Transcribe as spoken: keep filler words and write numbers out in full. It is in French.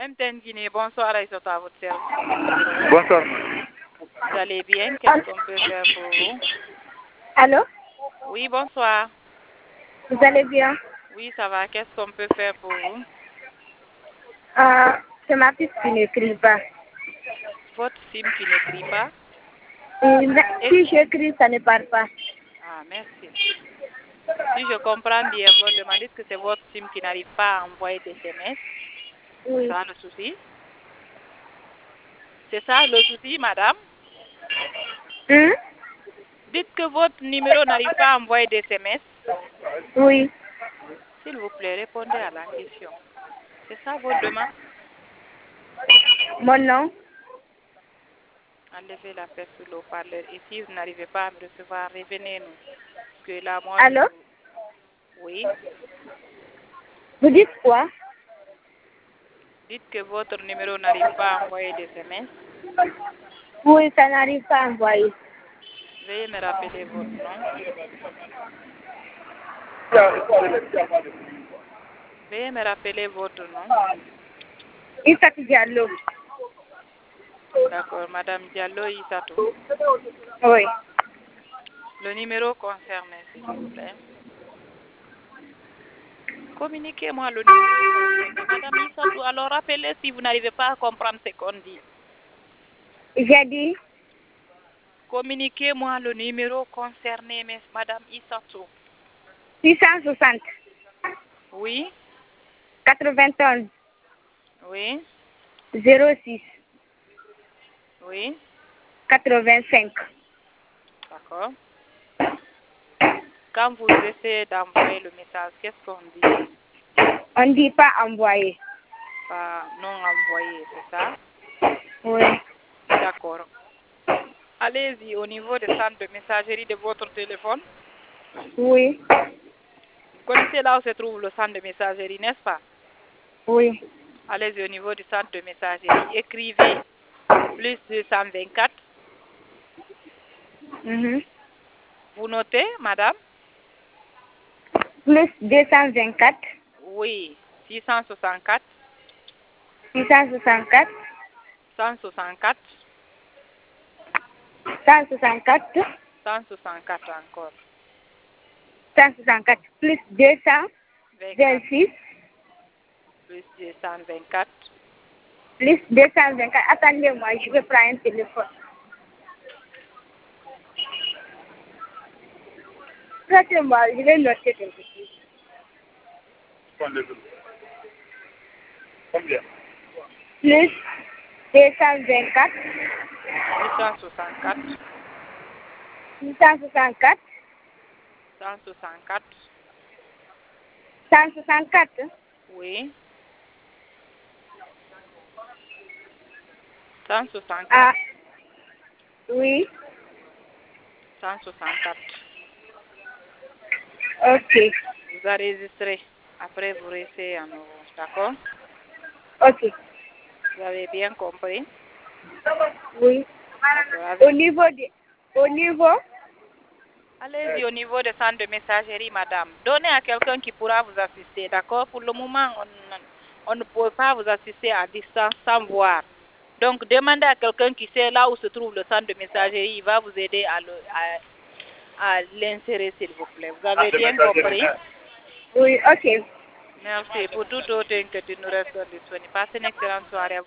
M T N Guinée, bonsoir Aïssata, à votre service. Bonsoir. Vous allez bien? Qu'est-ce qu'on peut faire pour vous? Allô? Oui, bonsoir. Vous allez bien? Oui, ça va. Qu'est-ce qu'on peut faire pour vous? Euh, c'est ma fille qui n'écrit pas. Votre SIM qui n'écrit pas? Et si j'écris, ça ne parle pas. Ah, merci. Si je comprends bien, vous demandez que c'est votre SIM qui n'arrive pas à envoyer des S M S. Oui. C'est ça le souci? C'est ça le souci, madame? Hum? Dites que votre numéro n'arrive pas à envoyer des S M S. Oui. S'il vous plaît, répondez à la question. C'est ça votre demande? Mon nom? Enlevez la paix sur le haut-parleur. Et si vous n'arrivez pas à me recevoir, revenez-nous. Parce que là, moi, Allô? je... Oui. Vous dites quoi? Dites que votre numéro n'arrive pas à envoyer des S M S. Oui, ça n'arrive pas à envoyer. Veuillez me rappeler votre nom. Veuillez me rappeler votre nom. Issatou Diallo. D'accord, Madame Diallo Issatou. Oui. Le numéro concerné, s'il vous plaît. Communiquez-moi le numéro concerné. Madame Issatou, alors rappelez si vous n'arrivez pas à comprendre ce qu'on dit. J'ai dit Communiquez-moi le numéro concerné, mais Madame Issatou. six cent soixante, Oui, quatre-vingt-onze, oui, zéro six, oui. quatre-vingt-cinq. D'accord. Quand vous essayez d'envoyer le message, qu'est-ce qu'on dit? On ne dit pas envoyer. Pas non envoyé, c'est ça? Oui. D'accord. Allez-y au niveau des centres de messagerie de votre téléphone. Oui. Vous connaissez là où se trouve le centre de messagerie, n'est-ce pas? Oui. Allez-y au niveau du centre de messagerie. Écrivez plus deux cent vingt-quatre. Mhm. Vous notez, madame? Plus deux cent vingt-quatre. Oui. six cent soixante-quatre. six cent soixante-quatre. cent soixante-quatre. cent soixante-quatre. cent soixante-quatre encore. cent soixante-quatre. Plus deux cent vingt-six. Plus deux cent vingt-quatre. Plus deux cent vingt-quatre. Attendez-moi, je vais prendre un téléphone. Laissez-moi, je vais noter quelque chose. Combien? Plus deux cent vingt-quatre. six cent soixante-quatre. six cent soixante-quatre. cent soixante-quatre. cent soixante-quatre. Oui. cent soixante-quatre. Ah. Oui. cent soixante-quatre. Ok. Vous enregistrez. Après, vous restez à nouveau. D'accord? Ok. Vous avez bien compris? Oui. Avec... Au niveau de... Au niveau... Allez-y au niveau des centres de messagerie, madame. Donnez à quelqu'un qui pourra vous assister, d'accord? Pour le moment, on, on ne peut pas vous assister à distance sans voir. Donc, demandez à quelqu'un qui sait là où se trouve le centre de messagerie. Il va vous aider à le, à, à l'insérer, s'il vous plaît. Vous avez bien compris? Oui, ok. Merci. Pour toute autre inquiétude, nous restons disponibles. Passez une excellente soirée.